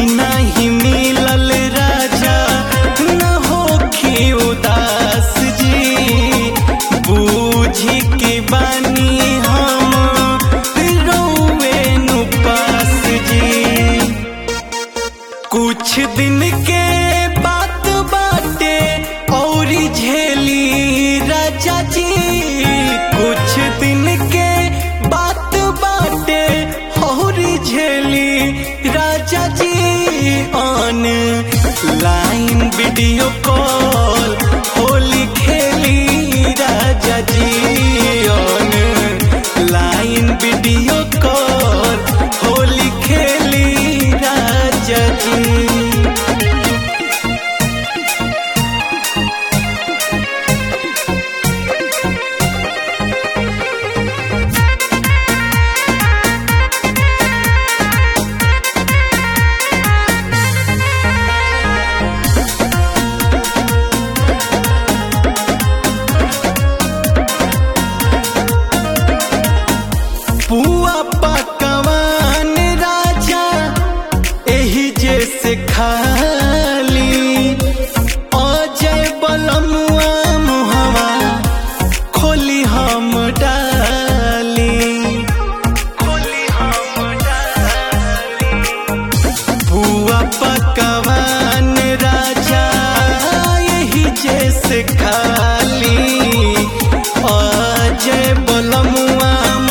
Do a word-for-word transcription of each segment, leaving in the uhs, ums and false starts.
नहीं मिलल राजा न होखी उदास जी, बूझी के बानी हम रोवे नु पास जी। कुछ दिन के बात बाटे और झेली राजा जी, कुछ दिन के बात बाटे और झेली राजा जी। Online video call Holi खेली राजा जी, online video call Holi खेली राजा जी। पुआ पकवान राजा एही जैसे खाली, अजय बलमुआ मुहवा खोली हम डाली, खोली हम डाली। पुआ पकवान राजा एही जैसे खाली, अजय बलमुआ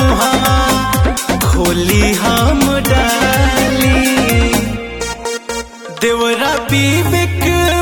खोली हम डाली। देवरा विवेक